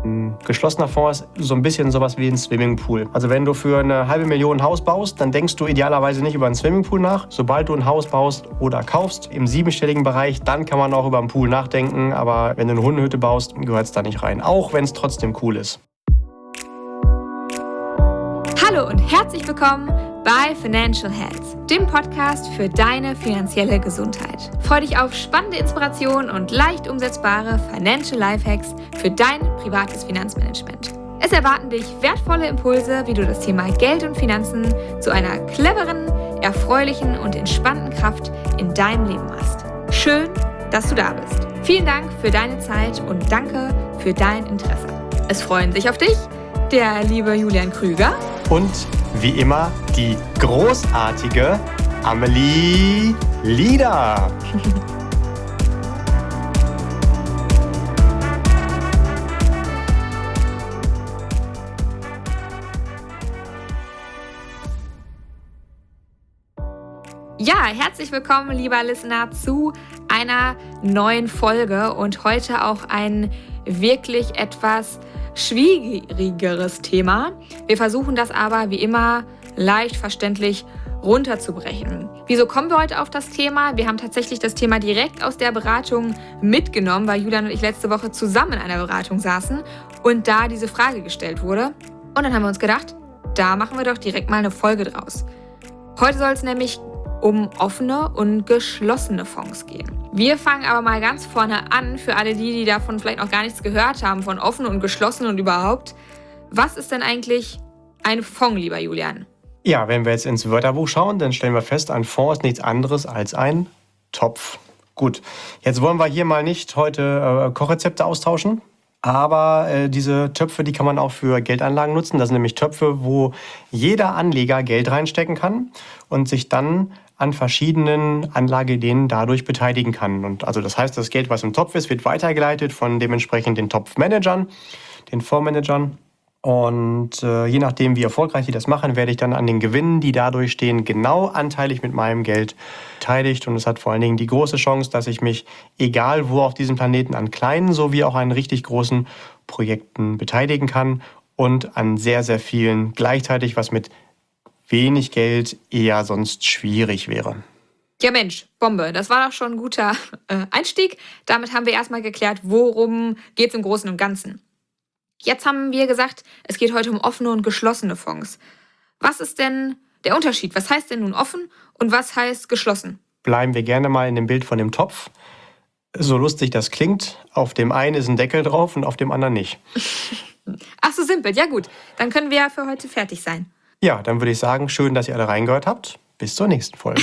Ein geschlossener Fonds ist so ein bisschen sowas wie ein Swimmingpool. Also wenn du für eine $500.000 ein Haus baust, dann denkst du idealerweise nicht über einen Swimmingpool nach. Sobald du ein Haus baust oder kaufst im siebenstelligen Bereich, dann kann man auch über einen Pool nachdenken. Aber wenn du eine Hundehütte baust, gehört es da nicht rein. Auch wenn es trotzdem cool ist. Hallo und herzlich willkommen bei Financial Health, dem Podcast für deine finanzielle Gesundheit. Freu dich auf spannende Inspirationen und leicht umsetzbare Financial Lifehacks für dein privates Finanzmanagement. Es erwarten dich wertvolle Impulse, wie du das Thema Geld und Finanzen zu einer cleveren, erfreulichen und entspannten Kraft in deinem Leben machst. Schön, dass du da bist. Vielen Dank für deine Zeit und danke für dein Interesse. Es freuen sich auf dich der liebe Julian Krüger und wie immer die großartige Amelie Lieder. Ja, herzlich willkommen, lieber Listener, zu einer neuen Folge und heute auch ein wirklich etwas schwierigeres Thema. Wir versuchen das aber wie immer leicht verständlich runterzubrechen. Wieso kommen wir heute auf das Thema? Wir haben tatsächlich das Thema direkt aus der Beratung mitgenommen, weil Julian und ich letzte Woche zusammen in einer Beratung saßen und da diese Frage gestellt wurde. Und dann haben wir uns gedacht, da machen wir doch direkt mal eine Folge draus. Heute soll es nämlich um offene und geschlossene Fonds gehen. Wir fangen aber mal ganz vorne an, für alle die davon vielleicht noch gar nichts gehört haben, von offen und geschlossen und überhaupt. Was ist denn eigentlich ein Fonds, lieber Julian? Ja, wenn wir jetzt ins Wörterbuch schauen, dann stellen wir fest, ein Fonds ist nichts anderes als ein Topf. Gut, jetzt wollen wir hier mal nicht heute Kochrezepte austauschen, aber diese Töpfe, die kann man auch für Geldanlagen nutzen. Das sind nämlich Töpfe, wo jeder Anleger Geld reinstecken kann und sich dann an verschiedenen Anlageideen dadurch beteiligen kann. Und also das heißt, das Geld, was im Topf ist, wird weitergeleitet von dementsprechend den Topfmanagern, den Fondsmanagern. Und je nachdem, wie erfolgreich die das machen, werde ich dann an den Gewinnen, die dadurch stehen, genau anteilig mit meinem Geld beteiligt. Und es hat vor allen Dingen die große Chance, dass ich mich, egal wo auf diesem Planeten, an kleinen sowie auch an richtig großen Projekten beteiligen kann und an sehr, sehr vielen gleichzeitig, was mit wenig Geld eher sonst schwierig wäre. Ja Mensch, Bombe, das war doch schon ein guter Einstieg. Damit haben wir erstmal geklärt, worum geht es im Großen und Ganzen. Jetzt haben wir gesagt, es geht heute um offene und geschlossene Fonds. Was ist denn der Unterschied? Was heißt denn nun offen und was heißt geschlossen? Bleiben wir gerne mal in dem Bild von dem Topf. So lustig das klingt, auf dem einen ist ein Deckel drauf und auf dem anderen nicht. Ach so simpel, ja gut. Dann können wir ja für heute fertig sein. Ja, dann würde ich sagen, schön, dass ihr alle reingehört habt. Bis zur nächsten Folge.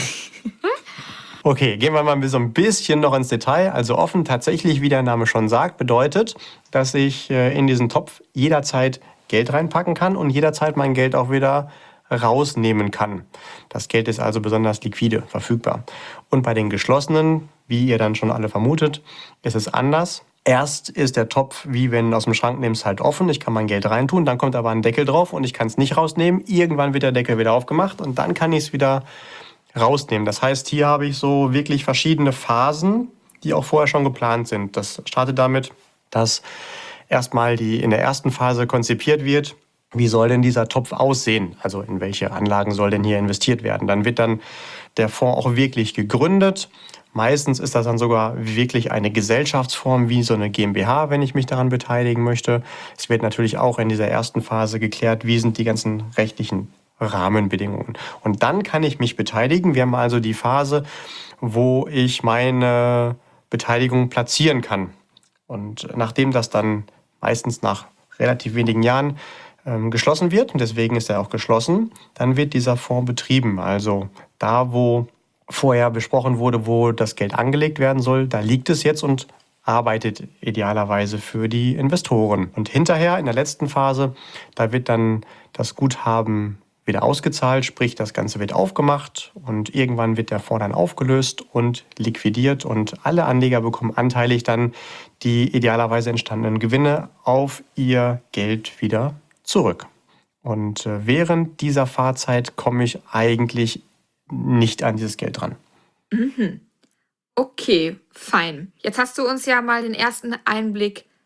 Okay, gehen wir mal so ein bisschen noch ins Detail. Also offen tatsächlich, wie der Name schon sagt, bedeutet, dass ich in diesen Topf jederzeit Geld reinpacken kann und jederzeit mein Geld auch wieder rausnehmen kann. Das Geld ist also besonders liquide, verfügbar. Und bei den geschlossenen, wie ihr dann schon alle vermutet, ist es anders. Erst ist der Topf, wie wenn du aus dem Schrank nimmst, halt offen. Ich kann mein Geld reintun, dann kommt aber ein Deckel drauf und ich kann es nicht rausnehmen. Irgendwann wird der Deckel wieder aufgemacht und dann kann ich es wieder rausnehmen. Das heißt, hier habe ich so wirklich verschiedene Phasen, die auch vorher schon geplant sind. Das startet damit, dass erstmal in der ersten Phase konzipiert wird, wie soll denn dieser Topf aussehen? Also in welche Anlagen soll denn hier investiert werden? Dann wird dann der Fonds auch wirklich gegründet. Meistens ist das dann sogar wirklich eine Gesellschaftsform wie so eine GmbH, wenn ich mich daran beteiligen möchte. Es wird natürlich auch in dieser ersten Phase geklärt, wie sind die ganzen rechtlichen Rahmenbedingungen. Und dann kann ich mich beteiligen. Wir haben also die Phase, wo ich meine Beteiligung platzieren kann. Und nachdem das dann meistens nach relativ wenigen Jahren geschlossen wird, und deswegen ist er auch geschlossen, dann wird dieser Fonds betrieben. Also da, wo vorher besprochen wurde, wo das Geld angelegt werden soll, da liegt es jetzt und arbeitet idealerweise für die Investoren. Und hinterher, in der letzten Phase, da wird dann das Guthaben wieder ausgezahlt, sprich das Ganze wird aufgemacht und irgendwann wird der Fonds dann aufgelöst und liquidiert und alle Anleger bekommen anteilig dann die idealerweise entstandenen Gewinne auf ihr Geld wieder zurück. Und während dieser Fahrzeit komme ich eigentlich nicht an dieses Geld dran. Mhm. Okay, fein. Jetzt hast du uns ja mal den ersten Einblick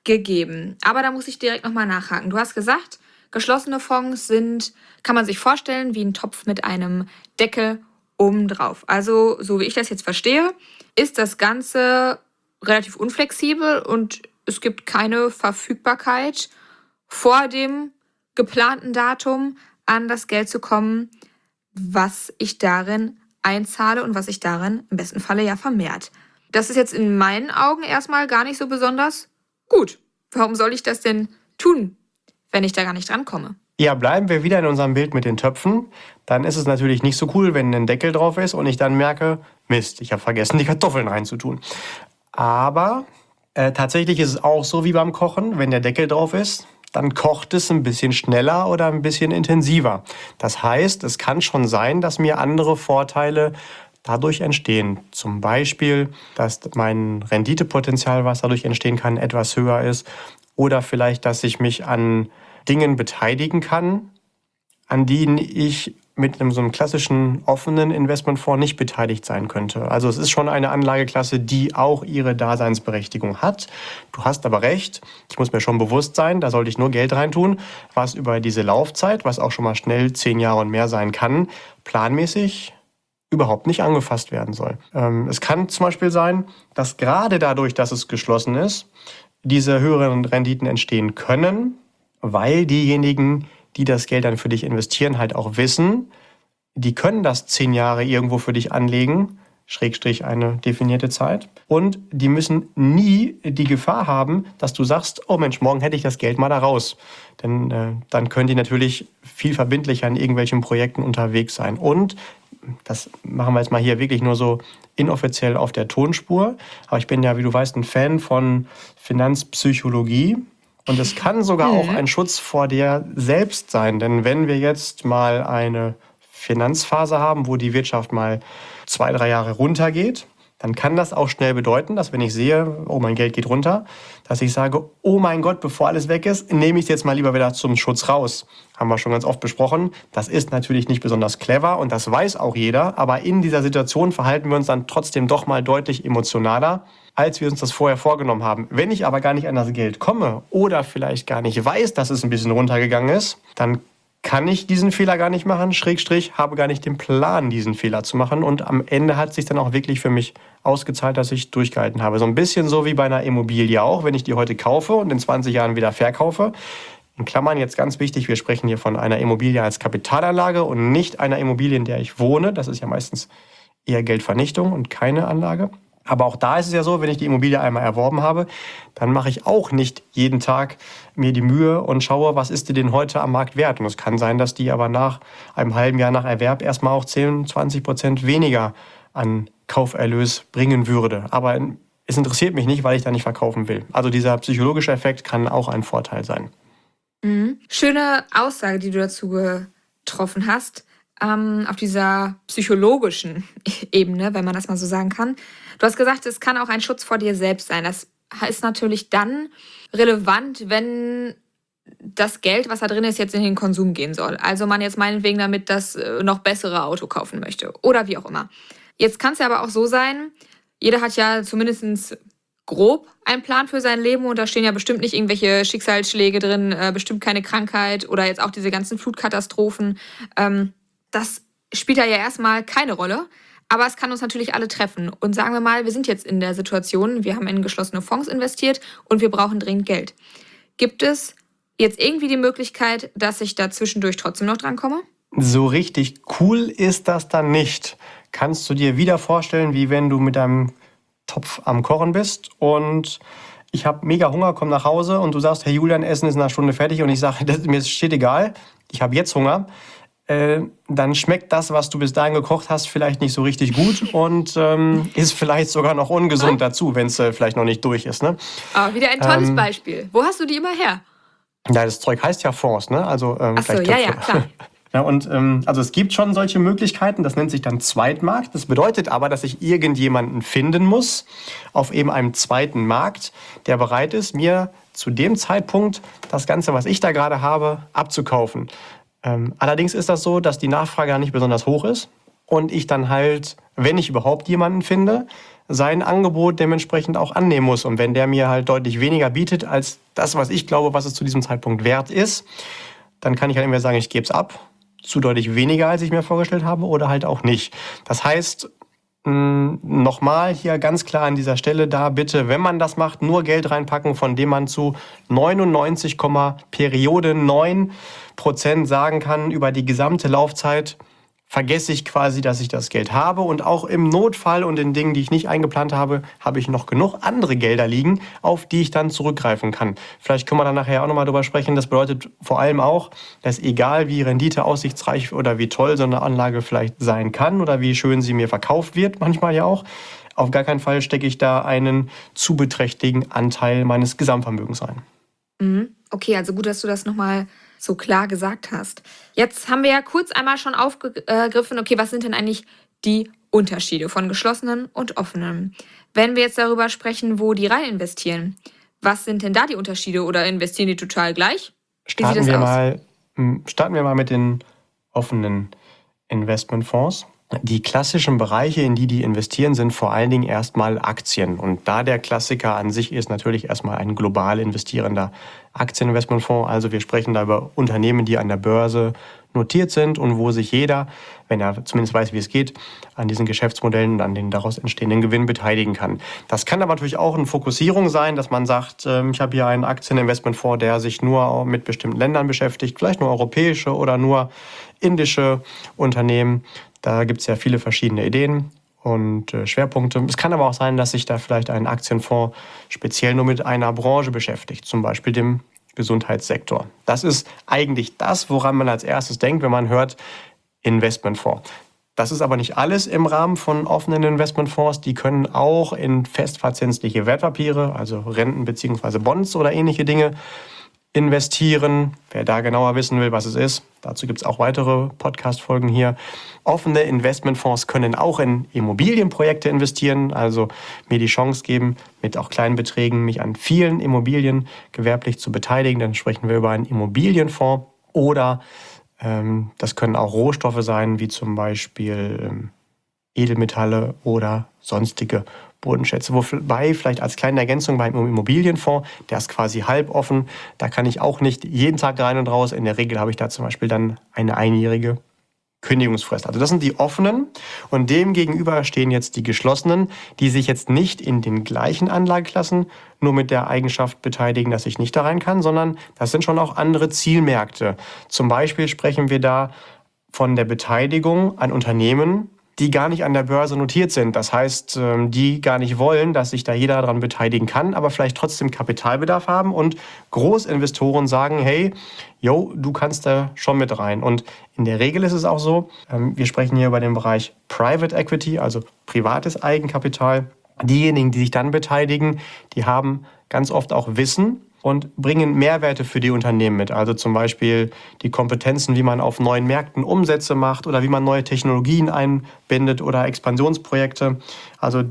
gegeben. Aber da muss ich direkt nochmal nachhaken. Du hast gesagt, geschlossene Fonds kann man sich vorstellen, wie ein Topf mit einem Deckel obendrauf. Also, so wie ich das jetzt verstehe, ist das Ganze relativ unflexibel und es gibt keine Verfügbarkeit, vor dem geplanten Datum an das Geld zu kommen, was ich darin einzahle und was sich darin im besten Falle ja vermehrt. Das ist jetzt in meinen Augen erstmal gar nicht so besonders gut. Warum soll ich das denn tun, wenn ich da gar nicht drankomme? Ja, bleiben wir wieder in unserem Bild mit den Töpfen. Dann ist es natürlich nicht so cool, wenn ein Deckel drauf ist und ich dann merke, Mist, ich habe vergessen, die Kartoffeln reinzutun. Aber tatsächlich ist es auch so wie beim Kochen, wenn der Deckel drauf ist, dann kocht es ein bisschen schneller oder ein bisschen intensiver. Das heißt, es kann schon sein, dass mir andere Vorteile dadurch entstehen. Zum Beispiel, dass mein Renditepotenzial, was dadurch entstehen kann, etwas höher ist. Oder vielleicht, dass ich mich an Dingen beteiligen kann, an denen ich mit so einem klassischen offenen Investmentfonds nicht beteiligt sein könnte. Also es ist schon eine Anlageklasse, die auch ihre Daseinsberechtigung hat. Du hast aber recht, ich muss mir schon bewusst sein, da sollte ich nur Geld reintun, was über diese Laufzeit, was auch schon mal schnell 10 Jahre und mehr sein kann, planmäßig überhaupt nicht angefasst werden soll. Es kann zum Beispiel sein, dass gerade dadurch, dass es geschlossen ist, diese höheren Renditen entstehen können, weil diejenigen, die das Geld dann für dich investieren, halt auch wissen, die können das 10 Jahre irgendwo für dich anlegen, Schrägstrich eine definierte Zeit. Und die müssen nie die Gefahr haben, dass du sagst, oh Mensch, morgen hätte ich das Geld mal da raus. Denn dann können die natürlich viel verbindlicher in irgendwelchen Projekten unterwegs sein. Und das machen wir jetzt mal hier wirklich nur so inoffiziell auf der Tonspur. Aber ich bin ja, wie du weißt, ein Fan von Finanzpsychologie. Und es kann sogar auch ein Schutz vor dir selbst sein. Denn wenn wir jetzt mal eine Finanzphase haben, wo die Wirtschaft mal 2, 3 Jahre runtergeht, dann kann das auch schnell bedeuten, dass wenn ich sehe, oh, mein Geld geht runter, dass ich sage, oh mein Gott, bevor alles weg ist, nehme ich es jetzt mal lieber wieder zum Schutz raus. Haben wir schon ganz oft besprochen. Das ist natürlich nicht besonders clever und das weiß auch jeder. Aber in dieser Situation verhalten wir uns dann trotzdem doch mal deutlich emotionaler, als wir uns das vorher vorgenommen haben. Wenn ich aber gar nicht an das Geld komme oder vielleicht gar nicht weiß, dass es ein bisschen runtergegangen ist, dann kann ich diesen Fehler gar nicht machen, Schrägstrich, habe gar nicht den Plan, diesen Fehler zu machen. Und am Ende hat es sich dann auch wirklich für mich ausgezahlt, dass ich durchgehalten habe. So ein bisschen so wie bei einer Immobilie auch, wenn ich die heute kaufe und in 20 Jahren wieder verkaufe. In Klammern jetzt ganz wichtig, wir sprechen hier von einer Immobilie als Kapitalanlage und nicht einer Immobilie, in der ich wohne. Das ist ja meistens eher Geldvernichtung und keine Anlage. Aber auch da ist es ja so, wenn ich die Immobilie einmal erworben habe, dann mache ich auch nicht jeden Tag mir die Mühe und schaue, was ist die denn heute am Markt wert. Und es kann sein, dass die aber nach einem halben Jahr nach Erwerb erstmal auch 10-20% weniger an Kauferlös bringen würde. Aber es interessiert mich nicht, weil ich da nicht verkaufen will. Also dieser psychologische Effekt kann auch ein Vorteil sein. Mhm. Schöne Aussage, die du dazu getroffen hast. Auf dieser psychologischen Ebene, wenn man das mal so sagen kann. Du hast gesagt, es kann auch ein Schutz vor dir selbst sein. Das ist natürlich dann relevant, wenn das Geld, was da drin ist, jetzt in den Konsum gehen soll. Also man jetzt meinetwegen damit das noch bessere Auto kaufen möchte oder wie auch immer. Jetzt kann es ja aber auch so sein, jeder hat ja zumindest grob einen Plan für sein Leben und da stehen ja bestimmt nicht irgendwelche Schicksalsschläge drin, bestimmt keine Krankheit oder jetzt auch diese ganzen Flutkatastrophen. Das spielt da ja erstmal keine Rolle, aber es kann uns natürlich alle treffen. Und sagen wir mal, wir sind jetzt in der Situation, wir haben in geschlossene Fonds investiert und wir brauchen dringend Geld. Gibt es jetzt irgendwie die Möglichkeit, dass ich da zwischendurch trotzdem noch drankomme? So richtig cool ist das dann nicht. Kannst du dir wieder vorstellen, wie wenn du mit deinem Topf am Kochen bist und ich habe mega Hunger, komm nach Hause und du sagst, Herr Julian, Essen ist in einer Stunde fertig und ich sage, mir steht egal, ich habe jetzt Hunger. Dann schmeckt das, was du bis dahin gekocht hast, vielleicht nicht so richtig gut und ist vielleicht sogar noch ungesund dazu, wenn es vielleicht noch nicht durch ist. Ne? Aber wieder ein tolles Beispiel. Wo hast du die immer her? Ja, das Zeug heißt ja Fonds, ne? Also, Ach so, ja, klar. Ja, und also es gibt schon solche Möglichkeiten, das nennt sich dann Zweitmarkt. Das bedeutet aber, dass ich irgendjemanden finden muss auf eben einem zweiten Markt, der bereit ist, mir zu dem Zeitpunkt das Ganze, was ich da gerade habe, abzukaufen. Allerdings ist das so, dass die Nachfrage ja nicht besonders hoch ist und ich dann halt, wenn ich überhaupt jemanden finde, sein Angebot dementsprechend auch annehmen muss. Und wenn der mir halt deutlich weniger bietet als das, was ich glaube, was es zu diesem Zeitpunkt wert ist, dann kann ich halt entweder sagen, ich gebe es ab, zu deutlich weniger, als ich mir vorgestellt habe, oder halt auch nicht. Das heißt, nochmal hier ganz klar an dieser Stelle, da bitte, wenn man das macht, nur Geld reinpacken, von dem man zu 99, Periode 9% sagen kann, über die gesamte Laufzeit vergesse ich quasi, dass ich das Geld habe. Und auch im Notfall und in Dingen, die ich nicht eingeplant habe, habe ich noch genug andere Gelder liegen, auf die ich dann zurückgreifen kann. Vielleicht können wir dann nachher auch nochmal drüber sprechen. Das bedeutet vor allem auch, dass egal wie Rendite aussichtsreich oder wie toll so eine Anlage vielleicht sein kann oder wie schön sie mir verkauft wird, manchmal ja auch, auf gar keinen Fall stecke ich da einen zu beträchtlichen Anteil meines Gesamtvermögens ein. Okay, also gut, dass du das nochmal so klar gesagt hast. Jetzt haben wir ja kurz einmal schon aufgegriffen, okay, was sind denn eigentlich die Unterschiede von geschlossenen und offenen? Wenn wir jetzt darüber sprechen, wo die rein investieren, was sind denn da die Unterschiede oder investieren die total gleich? Wie sieht das aus? Starten wir mal mit den offenen Investmentfonds. Die klassischen Bereiche, in die investieren, sind vor allen Dingen erstmal Aktien. Und da der Klassiker an sich ist natürlich erstmal ein global investierender Aktieninvestmentfonds. Also wir sprechen da über Unternehmen, die an der Börse notiert sind und wo sich jeder, wenn er zumindest weiß, wie es geht, an diesen Geschäftsmodellen und an den daraus entstehenden Gewinn beteiligen kann. Das kann aber natürlich auch eine Fokussierung sein, dass man sagt, ich habe hier einen Aktieninvestmentfonds, der sich nur mit bestimmten Ländern beschäftigt, vielleicht nur europäische oder nur indische Unternehmen. Da gibt es ja viele verschiedene Ideen und Schwerpunkte. Es kann aber auch sein, dass sich da vielleicht ein Aktienfonds speziell nur mit einer Branche beschäftigt, zum Beispiel dem Gesundheitssektor. Das ist eigentlich das, woran man als erstes denkt, wenn man hört Investmentfonds. Das ist aber nicht alles im Rahmen von offenen Investmentfonds. Die können auch in festverzinsliche Wertpapiere, also Renten bzw. Bonds oder ähnliche Dinge, investieren. Wer da genauer wissen will, was es ist, dazu gibt es auch weitere Podcast-Folgen hier. Offene Investmentfonds können auch in Immobilienprojekte investieren, also mir die Chance geben, mit auch kleinen Beträgen mich an vielen Immobilien gewerblich zu beteiligen. Dann sprechen wir über einen Immobilienfonds. Oder das können auch Rohstoffe sein, wie zum Beispiel Edelmetalle oder sonstige Bodenschätze. Wobei, vielleicht als kleine Ergänzung beim Immobilienfonds, der ist quasi halboffen. Da kann ich auch nicht jeden Tag rein und raus. In der Regel habe ich da zum Beispiel dann eine einjährige Kündigungsfrist. Also das sind die offenen und dem gegenüber stehen jetzt die geschlossenen, die sich jetzt nicht in den gleichen Anlageklassen nur mit der Eigenschaft beteiligen, dass ich nicht da rein kann, sondern das sind schon auch andere Zielmärkte. Zum Beispiel sprechen wir da von der Beteiligung an Unternehmen, die gar nicht an der Börse notiert sind. Das heißt, die gar nicht wollen, dass sich da jeder daran beteiligen kann, aber vielleicht trotzdem Kapitalbedarf haben und Großinvestoren sagen, hey, du kannst da schon mit rein. Und in der Regel ist es auch so, wir sprechen hier über den Bereich Private Equity, also privates Eigenkapital. Diejenigen, die sich dann beteiligen, die haben ganz oft auch Wissen und bringen Mehrwerte für die Unternehmen mit. Also zum Beispiel die Kompetenzen, wie man auf neuen Märkten Umsätze macht oder wie man neue Technologien einbindet oder Expansionsprojekte. Also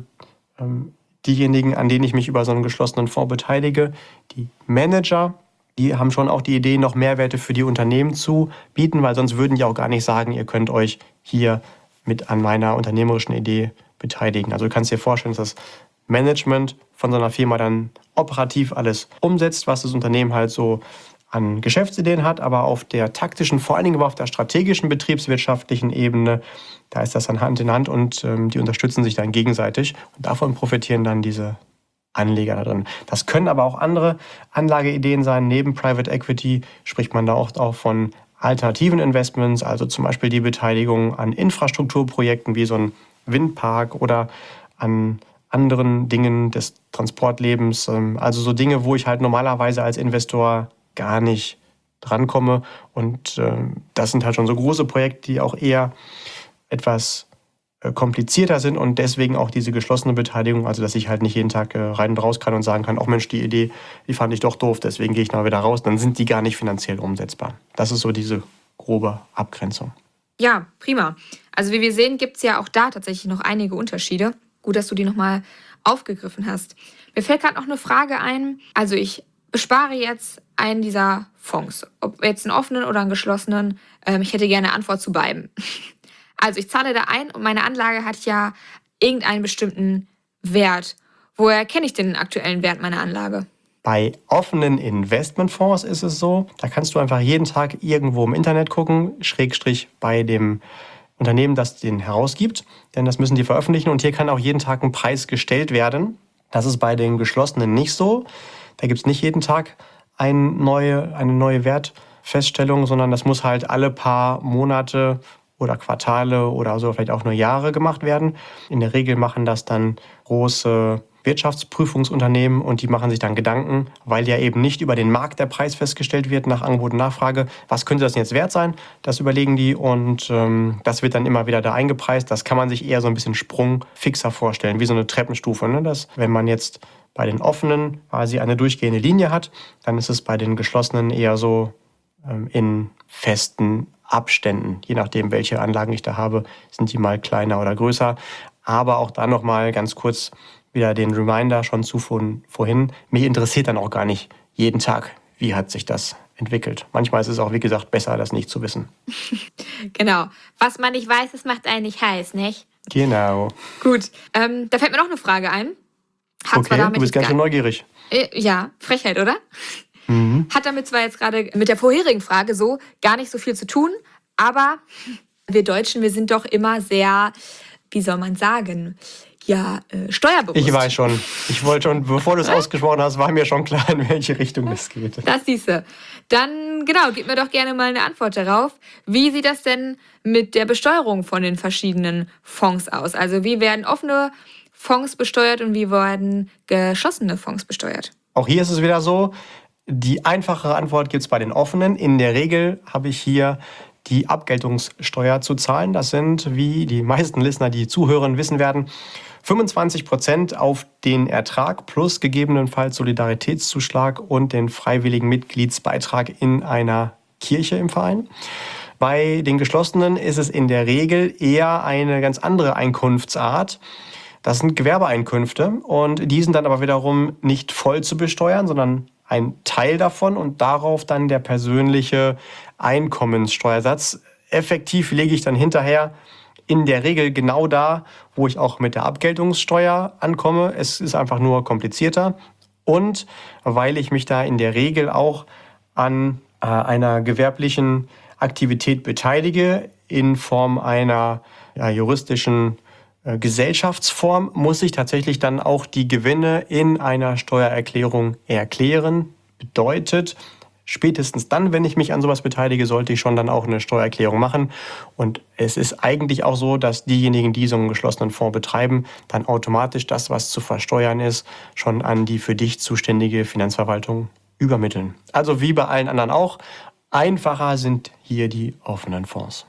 diejenigen, an denen ich mich über so einen geschlossenen Fonds beteilige, die Manager, die haben schon auch die Idee, noch Mehrwerte für die Unternehmen zu bieten, weil sonst würden die auch gar nicht sagen, ihr könnt euch hier mit an meiner unternehmerischen Idee beteiligen. Also du kannst dir vorstellen, dass das Management von so einer Firma dann operativ alles umsetzt, was das Unternehmen halt so an Geschäftsideen hat, aber auf der taktischen, vor allen Dingen aber auf der strategischen, betriebswirtschaftlichen Ebene, da ist das dann Hand in Hand und die unterstützen sich dann gegenseitig und davon profitieren dann diese Anleger da drin. Das können aber auch andere Anlageideen sein. Neben Private Equity spricht man da auch von alternativen Investments, also zum Beispiel die Beteiligung an Infrastrukturprojekten wie so ein Windpark oder an anderen Dingen des Transportlebens. Also so Dinge, wo ich halt normalerweise als Investor gar nicht drankomme. Und das sind halt schon so große Projekte, die auch eher etwas komplizierter sind und deswegen auch diese geschlossene Beteiligung, also dass ich halt nicht jeden Tag rein und raus kann und sagen kann, ach Mensch, die Idee, die fand ich doch doof, deswegen gehe ich mal wieder raus. Dann sind die gar nicht finanziell umsetzbar. Das ist so diese grobe Abgrenzung. Ja, prima. Also wie wir sehen, gibt es ja auch da tatsächlich noch einige Unterschiede. Gut, dass du die nochmal aufgegriffen hast. Mir fällt gerade noch eine Frage ein. Also ich bespare jetzt einen dieser Fonds, ob jetzt einen offenen oder einen geschlossenen. Ich hätte gerne eine Antwort zu beiden. Also ich zahle da ein und meine Anlage hat ja irgendeinen bestimmten Wert? Woher kenne ich den aktuellen Wert meiner Anlage? Bei offenen Investmentfonds ist es so, da kannst du einfach jeden Tag irgendwo im Internet gucken, Schrägstrich bei dem Unternehmen, das den herausgibt, denn das müssen die veröffentlichen und hier kann auch jeden Tag ein Preis gestellt werden. Das ist bei den geschlossenen nicht so. Da gibt es nicht jeden Tag eine neue Wertfeststellung, sondern das muss halt alle paar Monate oder Quartale oder so vielleicht auch nur Jahre gemacht werden. In der Regel machen das dann große Wirtschaftsprüfungsunternehmen und die machen sich dann Gedanken, weil ja eben nicht über den Markt der Preis festgestellt wird nach Angebot und Nachfrage. Was könnte das denn jetzt wert sein? Das überlegen die und das wird dann immer wieder da eingepreist. Das kann man sich eher so ein bisschen sprungfixer vorstellen, wie so eine Treppenstufe. Ne? Dass, wenn man jetzt bei den offenen quasi eine durchgehende Linie hat, dann ist es bei den geschlossenen eher so in festen Abständen. Je nachdem, welche Anlagen ich da habe, sind die mal kleiner oder größer. Aber auch da nochmal ganz kurz wieder den Reminder schon zu vorhin. Mich interessiert dann auch gar nicht jeden Tag, wie hat sich das entwickelt. Manchmal ist es auch, wie gesagt, besser, das nicht zu wissen. Genau. Was man nicht weiß, das macht einen nicht heiß, nicht? Genau. Gut. Da fällt mir noch eine Frage ein. Okay, du bist ganz schön neugierig. Ja, Frechheit, oder? Hat damit zwar jetzt gerade mit der vorherigen Frage so gar nicht so viel zu tun, aber wir Deutschen, wir sind doch immer sehr, wie soll man sagen, steuerbewusst. Ich weiß schon. Ich wollte schon, bevor du es ausgesprochen hast, war mir schon klar, in welche Richtung das geht. Das siehste. Dann, genau, gib mir doch gerne mal eine Antwort darauf. Wie sieht das denn mit der Besteuerung von den verschiedenen Fonds aus? Also wie werden offene Fonds besteuert und wie werden geschlossene Fonds besteuert? Auch hier ist es wieder so, die einfachere Antwort gibt es bei den offenen. In der Regel habe ich hier die Abgeltungssteuer zu zahlen. Das sind, wie die meisten Listener, die zuhören, wissen werden, 25% auf den Ertrag plus gegebenenfalls Solidaritätszuschlag und den freiwilligen Mitgliedsbeitrag in einer Kirche im Verein. Bei den geschlossenen ist es in der Regel eher eine ganz andere Einkunftsart. Das sind Gewerbeeinkünfte und die sind dann aber wiederum nicht voll zu besteuern, sondern ein Teil davon und darauf dann der persönliche Einkommenssteuersatz. Effektiv lege ich dann hinterher in der Regel genau da, wo ich auch mit der Abgeltungssteuer ankomme. Es ist einfach nur komplizierter. Und weil ich mich da in der Regel auch an einer gewerblichen Aktivität beteilige, in Form einer juristischen Gesellschaftsform, muss ich tatsächlich dann auch die Gewinne in einer Steuererklärung erklären. Bedeutet, spätestens dann, wenn ich mich an sowas beteilige, sollte ich schon dann auch eine Steuererklärung machen. Und es ist eigentlich auch so, dass diejenigen, die so einen geschlossenen Fonds betreiben, dann automatisch das, was zu versteuern ist, schon an die für dich zuständige Finanzverwaltung übermitteln. Also wie bei allen anderen auch, einfacher sind hier die offenen Fonds.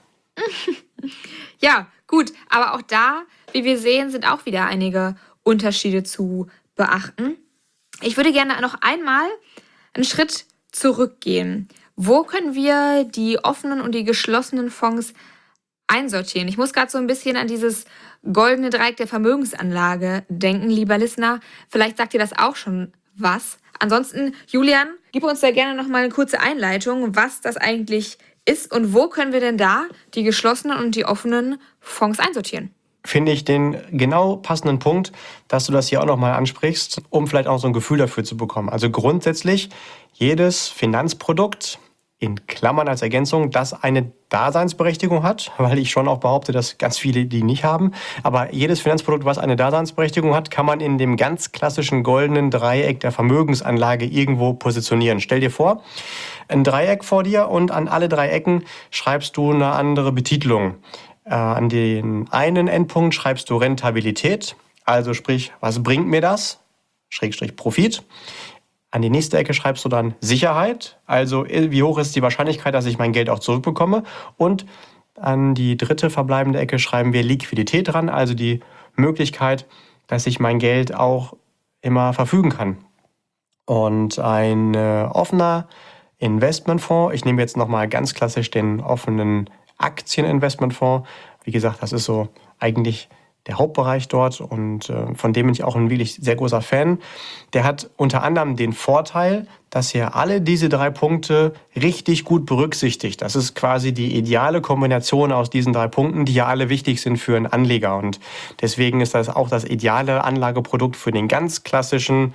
Ja, gut, aber auch da, wie wir sehen, sind auch wieder einige Unterschiede zu beachten. Ich würde gerne noch einmal einen Schritt zurückgehen. Wo können wir die offenen und die geschlossenen Fonds einsortieren? Ich muss gerade so ein bisschen an dieses goldene Dreieck der Vermögensanlage denken, lieber Listener. Vielleicht sagt dir das auch schon was. Ansonsten, Julian, gib uns da gerne noch mal eine kurze Einleitung, was das eigentlich ist und wo können wir denn da die geschlossenen und die offenen Fonds einsortieren? Finde ich den genau passenden Punkt, dass du das hier auch nochmal ansprichst, um vielleicht auch so ein Gefühl dafür zu bekommen. Also grundsätzlich jedes Finanzprodukt, in Klammern als Ergänzung, das eine Daseinsberechtigung hat, weil ich schon auch behaupte, dass ganz viele die nicht haben. Aber jedes Finanzprodukt, was eine Daseinsberechtigung hat, kann man in dem ganz klassischen goldenen Dreieck der Vermögensanlage irgendwo positionieren. Stell dir vor, ein Dreieck vor dir und an alle 3 Ecken schreibst du eine andere Betitelung. An den einen Endpunkt schreibst du Rentabilität, also sprich, was bringt mir das? Schrägstrich Profit. An die nächste Ecke schreibst du dann Sicherheit, also wie hoch ist die Wahrscheinlichkeit, dass ich mein Geld auch zurückbekomme. Und an die dritte verbleibende Ecke schreiben wir Liquidität dran, also die Möglichkeit, dass ich mein Geld auch immer verfügen kann. Und ein offener Investmentfonds, ich nehme jetzt nochmal ganz klassisch den offenen Aktieninvestmentfonds. Wie gesagt, das ist so eigentlich der Hauptbereich dort und von dem bin ich auch ein wirklich sehr großer Fan. Der hat unter anderem den Vorteil, dass er alle diese 3 Punkte richtig gut berücksichtigt. Das ist quasi die ideale Kombination aus diesen 3 Punkten, die ja alle wichtig sind für einen Anleger. Und deswegen ist das auch das ideale Anlageprodukt für den ganz klassischen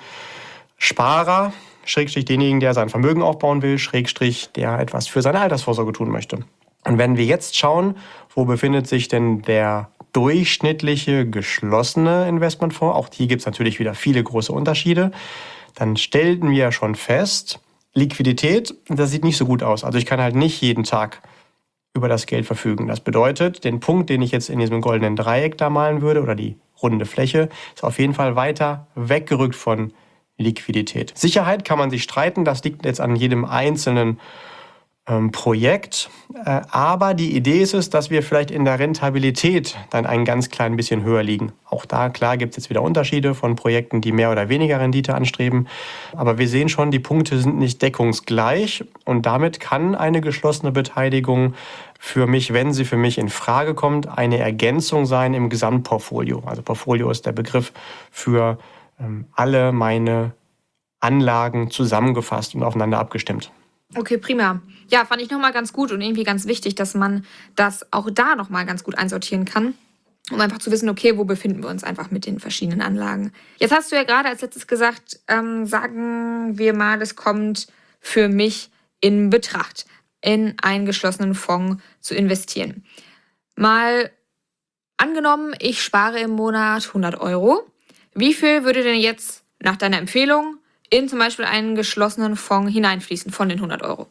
Sparer, Schrägstrich denjenigen, der sein Vermögen aufbauen will, Schrägstrich der etwas für seine Altersvorsorge tun möchte. Und wenn wir jetzt schauen, wo befindet sich denn der durchschnittliche geschlossene Investmentfonds, auch hier gibt es natürlich wieder viele große Unterschiede, dann stellten wir schon fest, Liquidität, das sieht nicht so gut aus. Also ich kann halt nicht jeden Tag über das Geld verfügen. Das bedeutet, den Punkt, den ich jetzt in diesem goldenen Dreieck da malen würde, oder die runde Fläche, ist auf jeden Fall weiter weggerückt von Liquidität. Sicherheit kann man sich streiten, das liegt jetzt an jedem einzelnen Projekt. Aber die Idee ist es, dass wir vielleicht in der Rentabilität dann ein ganz klein bisschen höher liegen. Auch da, klar, gibt es jetzt wieder Unterschiede von Projekten, die mehr oder weniger Rendite anstreben. Aber wir sehen schon, die Punkte sind nicht deckungsgleich. Und damit kann eine geschlossene Beteiligung für mich, wenn sie für mich in Frage kommt, eine Ergänzung sein im Gesamtportfolio. Also Portfolio ist der Begriff für alle meine Anlagen zusammengefasst und aufeinander abgestimmt. Okay, prima. Ja, fand ich nochmal ganz gut und irgendwie ganz wichtig, dass man das auch da nochmal ganz gut einsortieren kann, um einfach zu wissen, okay, wo befinden wir uns einfach mit den verschiedenen Anlagen. Jetzt hast du ja gerade als letztes gesagt, sagen wir mal, es kommt für mich in Betracht, in einen geschlossenen Fonds zu investieren. Mal angenommen, ich spare im Monat 100 Euro. Wie viel würde denn jetzt nach deiner Empfehlung in zum Beispiel einen geschlossenen Fonds hineinfließen von den 100 Euro?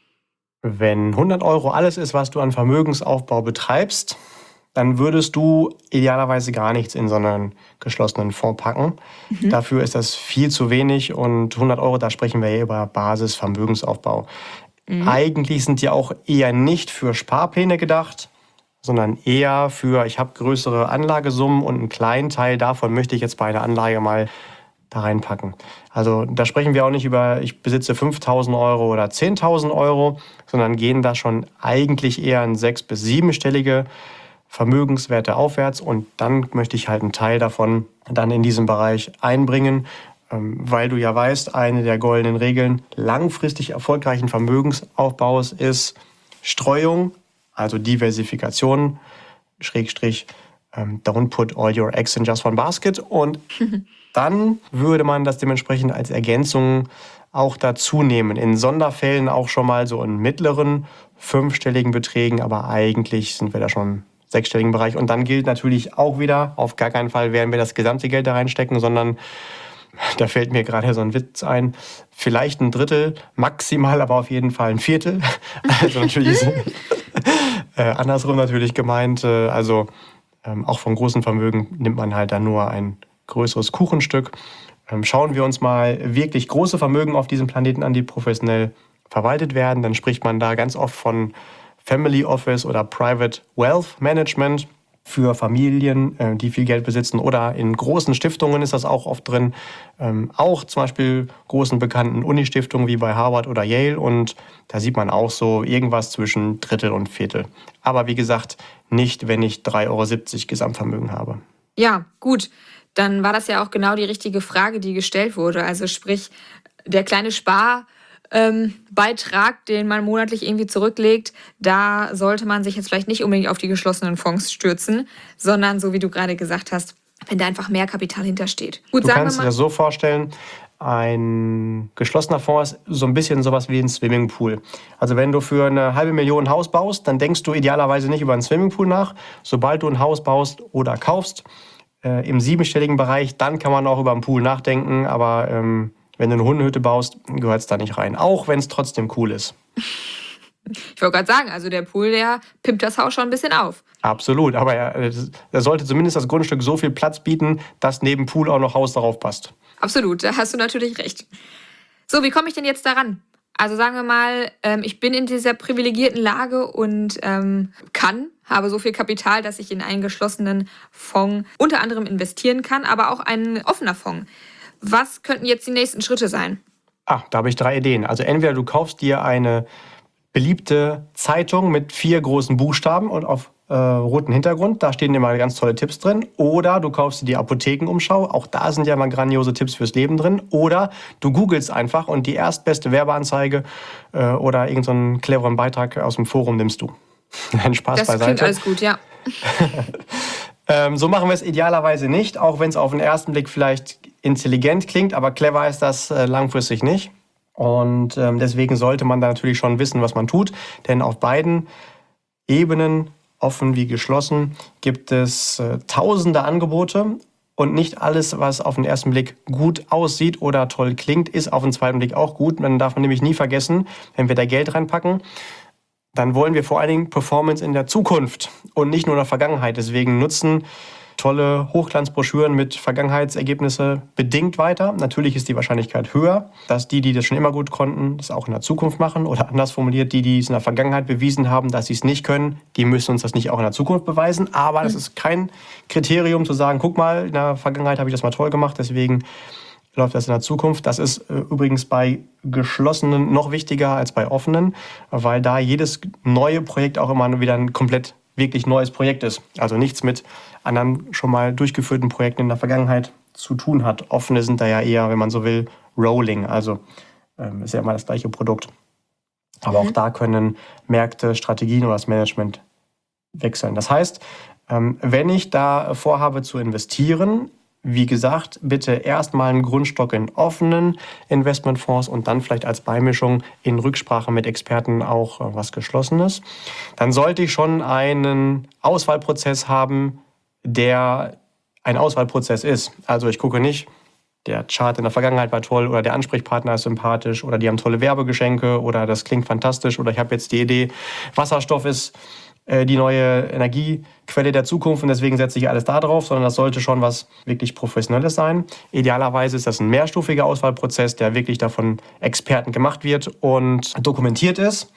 Wenn 100 Euro alles ist, was du an Vermögensaufbau betreibst, dann würdest du idealerweise gar nichts in so einen geschlossenen Fonds packen. Dafür ist das viel zu wenig und 100 Euro, da sprechen wir ja über Basisvermögensaufbau. Eigentlich sind die auch eher nicht für Sparpläne gedacht, sondern eher für, ich habe größere Anlagesummen und einen kleinen Teil davon möchte ich jetzt bei einer Anlage mal da reinpacken. Also da sprechen wir auch nicht über, ich besitze 5.000 Euro oder 10.000 Euro, sondern gehen da schon eigentlich eher in 6- bis 7-stellige Vermögenswerte aufwärts und dann möchte ich halt einen Teil davon dann in diesem Bereich einbringen, weil du ja weißt, eine der goldenen Regeln langfristig erfolgreichen Vermögensaufbaus ist Streuung, also Diversifikation, Schrägstrich, don't put all your eggs in just one basket. Und dann würde man das dementsprechend als Ergänzung auch dazu nehmen. In Sonderfällen auch schon mal so in mittleren 5-stelligen Beträgen, aber eigentlich sind wir da schon im 6-stelligen Bereich. Und dann gilt natürlich auch wieder, auf gar keinen Fall werden wir das gesamte Geld da reinstecken, sondern da fällt mir gerade so ein Witz ein, vielleicht ein Drittel, maximal aber auf jeden Fall ein Viertel. Also natürlich andersrum natürlich gemeint, also auch von großen Vermögen nimmt man halt dann nur ein größeres Kuchenstück. Schauen wir uns mal wirklich große Vermögen auf diesem Planeten an, die professionell verwaltet werden. Dann spricht man da ganz oft von Family Office oder Private Wealth Management für Familien, die viel Geld besitzen. Oder in großen Stiftungen ist das auch oft drin. Auch zum Beispiel großen bekannten Unistiftungen wie bei Harvard oder Yale. Und da sieht man auch so irgendwas zwischen Drittel und Viertel. Aber wie gesagt, nicht, wenn ich 3,70 Euro Gesamtvermögen habe. Ja, gut. Dann war das ja auch genau die richtige Frage, die gestellt wurde. Also sprich, der kleine Sparbeitrag, den man monatlich irgendwie zurücklegt, da sollte man sich jetzt vielleicht nicht unbedingt auf die geschlossenen Fonds stürzen, sondern so wie du gerade gesagt hast, wenn da einfach mehr Kapital hintersteht. Gut, du kannst dir das so vorstellen, ein geschlossener Fonds ist so ein bisschen sowas wie ein Swimmingpool. Also wenn du für 500.000 Haus baust, dann denkst du idealerweise nicht über einen Swimmingpool nach. Sobald du ein Haus baust oder kaufst, im 7-stelligen Bereich, dann kann man auch über einen Pool nachdenken, aber wenn du eine Hundehütte baust, gehört es da nicht rein. Auch wenn es trotzdem cool ist. Ich wollte gerade sagen, also der Pool, der pimpt das Haus schon ein bisschen auf. Absolut, aber er sollte zumindest das Grundstück so viel Platz bieten, dass neben Pool auch noch Haus darauf passt. Absolut, da hast du natürlich recht. So, wie komme ich denn jetzt daran? Also sagen wir mal, ich bin in dieser privilegierten Lage und habe so viel Kapital, dass ich in einen geschlossenen Fonds unter anderem investieren kann, aber auch ein offener Fonds. Was könnten jetzt die nächsten Schritte sein? Da habe ich 3 Ideen. Also entweder du kaufst dir eine beliebte Zeitung mit 4 großen Buchstaben und auf roten Hintergrund. Da stehen immer ganz tolle Tipps drin. Oder du kaufst dir die Apothekenumschau. Auch da sind ja mal grandiose Tipps fürs Leben drin. Oder du googelst einfach und die erstbeste Werbeanzeige oder irgendeinen cleveren Beitrag aus dem Forum nimmst du. Ein Spaß Das beiseite. klingt alles gut, ja. So machen wir es idealerweise nicht, auch wenn es auf den ersten Blick vielleicht intelligent klingt, aber clever ist das langfristig nicht. Und deswegen sollte man da natürlich schon wissen, was man tut. Denn auf beiden Ebenen, offen wie geschlossen, gibt es tausende Angebote. Und nicht alles, was auf den ersten Blick gut aussieht oder toll klingt, ist auf den zweiten Blick auch gut. Man darf nämlich nie vergessen, wenn wir da Geld reinpacken, dann wollen wir vor allen Dingen Performance in der Zukunft und nicht nur in der Vergangenheit. Deswegen nutzen tolle Hochglanzbroschüren mit Vergangenheitsergebnisse bedingt weiter. Natürlich ist die Wahrscheinlichkeit höher, dass die das schon immer gut konnten, das auch in der Zukunft machen. Oder anders formuliert, die es in der Vergangenheit bewiesen haben, dass sie es nicht können, die müssen uns das nicht auch in der Zukunft beweisen. Aber das ist kein Kriterium zu sagen, guck mal, in der Vergangenheit habe ich das mal toll gemacht, deswegen läuft das in der Zukunft. Das ist übrigens bei geschlossenen noch wichtiger als bei offenen, weil da jedes neue Projekt auch immer wieder ein komplett wirklich neues Projekt ist. Also nichts mit anderen schon mal durchgeführten Projekten in der Vergangenheit zu tun hat. Offene sind da ja eher, wenn man so will, Rolling. Also ist ja immer das gleiche Produkt. Aber auch da können Märkte, Strategien oder das Management wechseln. Das heißt, wenn ich da vorhabe zu investieren, wie gesagt, bitte erstmal einen Grundstock in offenen Investmentfonds und dann vielleicht als Beimischung in Rücksprache mit Experten auch was Geschlossenes. Dann sollte ich schon einen Auswahlprozess haben, der ein Auswahlprozess ist. Also ich gucke nicht, der Chart in der Vergangenheit war toll oder der Ansprechpartner ist sympathisch oder die haben tolle Werbegeschenke oder das klingt fantastisch oder ich habe jetzt die Idee, Wasserstoff ist die neue Energiequelle der Zukunft und deswegen setze ich alles da drauf, sondern das sollte schon was wirklich Professionelles sein. Idealerweise ist das ein mehrstufiger Auswahlprozess, der wirklich davon Experten gemacht wird und dokumentiert ist.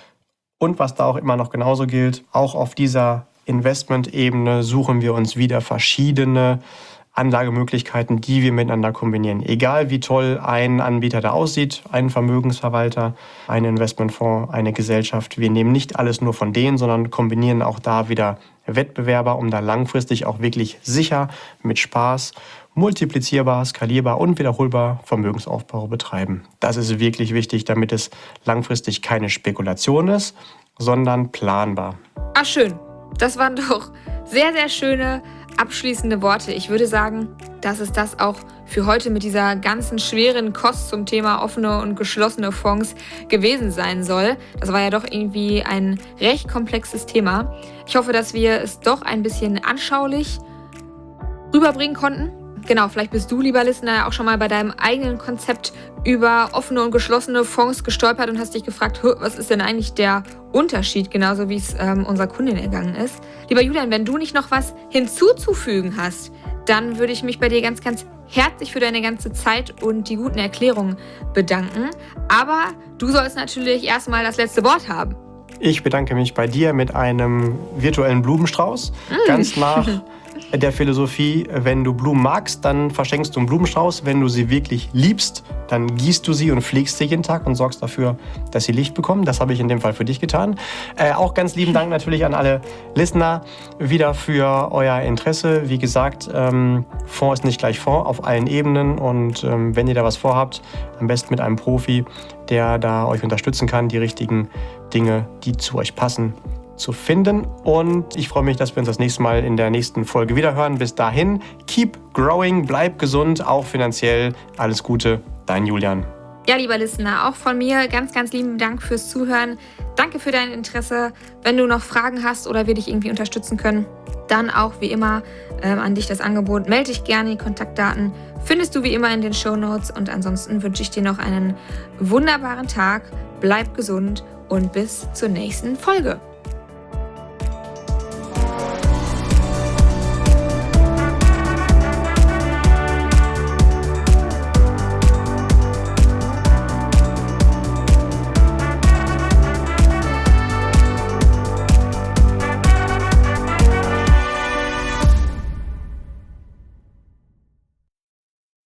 Und was da auch immer noch genauso gilt, auch auf dieser Investment-Ebene suchen wir uns wieder verschiedene Anlagemöglichkeiten, die wir miteinander kombinieren. Egal wie toll ein Anbieter da aussieht, ein Vermögensverwalter, ein Investmentfonds, eine Gesellschaft. Wir nehmen nicht alles nur von denen, sondern kombinieren auch da wieder Wettbewerber, um da langfristig auch wirklich sicher, mit Spaß, multiplizierbar, skalierbar und wiederholbar Vermögensaufbau betreiben. Das ist wirklich wichtig, damit es langfristig keine Spekulation ist, sondern planbar. Ah, schön. Das waren doch sehr, sehr schöne abschließende Worte. Ich würde sagen, dass es das auch für heute mit dieser ganzen schweren Kost zum Thema offene und geschlossene Fonds gewesen sein soll. Das war ja doch irgendwie ein recht komplexes Thema. Ich hoffe, dass wir es doch ein bisschen anschaulich rüberbringen konnten. Genau, vielleicht bist du, lieber Listener, auch schon mal bei deinem eigenen Konzept über offene und geschlossene Fonds gestolpert und hast dich gefragt, was ist denn eigentlich der Unterschied, genauso wie es unserer Kundin ergangen ist. Lieber Julian, wenn du nicht noch was hinzuzufügen hast, dann würde ich mich bei dir ganz, ganz herzlich für deine ganze Zeit und die guten Erklärungen bedanken. Aber du sollst natürlich erstmal das letzte Wort haben. Ich bedanke mich bei dir mit einem virtuellen Blumenstrauß, ganz nach der Philosophie, wenn du Blumen magst, dann verschenkst du einen Blumenstrauß. Wenn du sie wirklich liebst, dann gießt du sie und pflegst sie jeden Tag und sorgst dafür, dass sie Licht bekommen. Das habe ich in dem Fall für dich getan. Auch ganz lieben Dank natürlich an alle Listener wieder für euer Interesse. Wie gesagt, Fonds ist nicht gleich Fonds auf allen Ebenen. Und wenn ihr da was vorhabt, am besten mit einem Profi, der da euch unterstützen kann, die richtigen Dinge, die zu euch passen, zu finden. Und ich freue mich, dass wir uns das nächste Mal in der nächsten Folge wieder hören. Bis dahin, keep growing, bleib gesund, auch finanziell. Alles Gute, dein Julian. Ja, lieber Listener, auch von mir ganz, ganz lieben Dank fürs Zuhören. Danke für dein Interesse. Wenn du noch Fragen hast oder wir dich irgendwie unterstützen können, dann auch wie immer an dich das Angebot. Melde dich gerne, die Kontaktdaten findest du wie immer in den Shownotes. Und ansonsten wünsche ich dir noch einen wunderbaren Tag. Bleib gesund und bis zur nächsten Folge.